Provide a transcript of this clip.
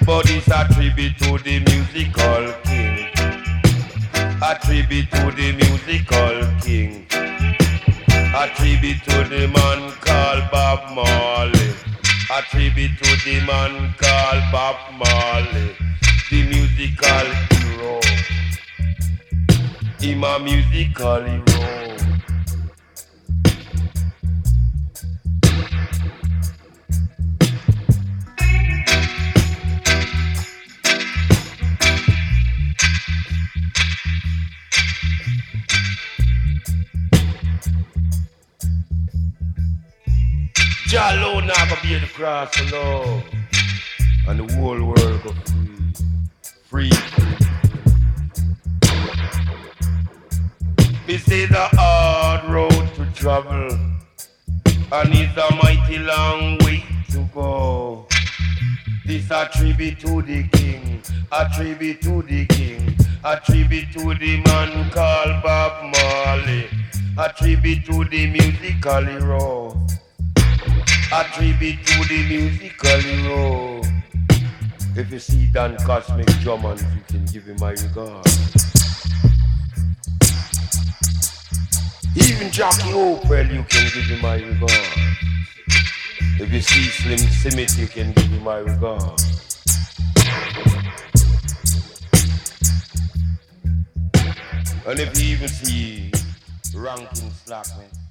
But it's a tribute to the musical king. A tribute to the musical king. A tribute to the man called Bob Marley. A tribute to the man called Bob Marley. The musical hero. Him a musical hero. Jah alone now go bear the cross of love, and the whole world go free. This is a hard road to travel, and it's a mighty long way to go. This a tribute to the king, a tribute to the king, a tribute to the man called Bob Marley, a tribute to the musical hero. A tribute to the musical hero. If you see Dan Cosmic Drummond, you can give him my regard. Even Jackie Opel, you can give him my regard. If you see Slim Simit, you can give him my regard. And if you even see Rankin Slackman,